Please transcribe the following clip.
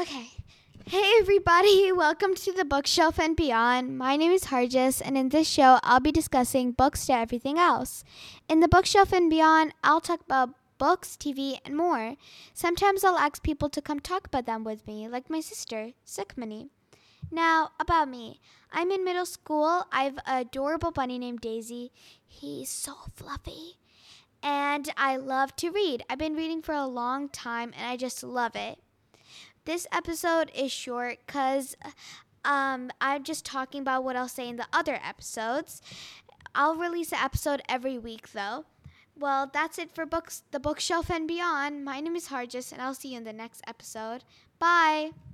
Okay. Hey everybody, welcome to the Bookshelf and Beyond. My name is Harjas, and in this show, I'll be discussing books to everything else. In the Bookshelf and Beyond, I'll talk about books, TV, and more. Sometimes I'll ask people to come talk about them with me, like my sister, Sukhmani. Now, about me. I'm in middle school. I have an adorable bunny named Daisy. He's so fluffy. And I love to read. I've been reading for a long time, and I just love it. This episode is short because I'm just talking about what I'll say in the other episodes. I'll release an episode every week, though. Well, that's it for books, the Bookshelf and Beyond. My name is Harjas, and I'll see you in the next episode. Bye.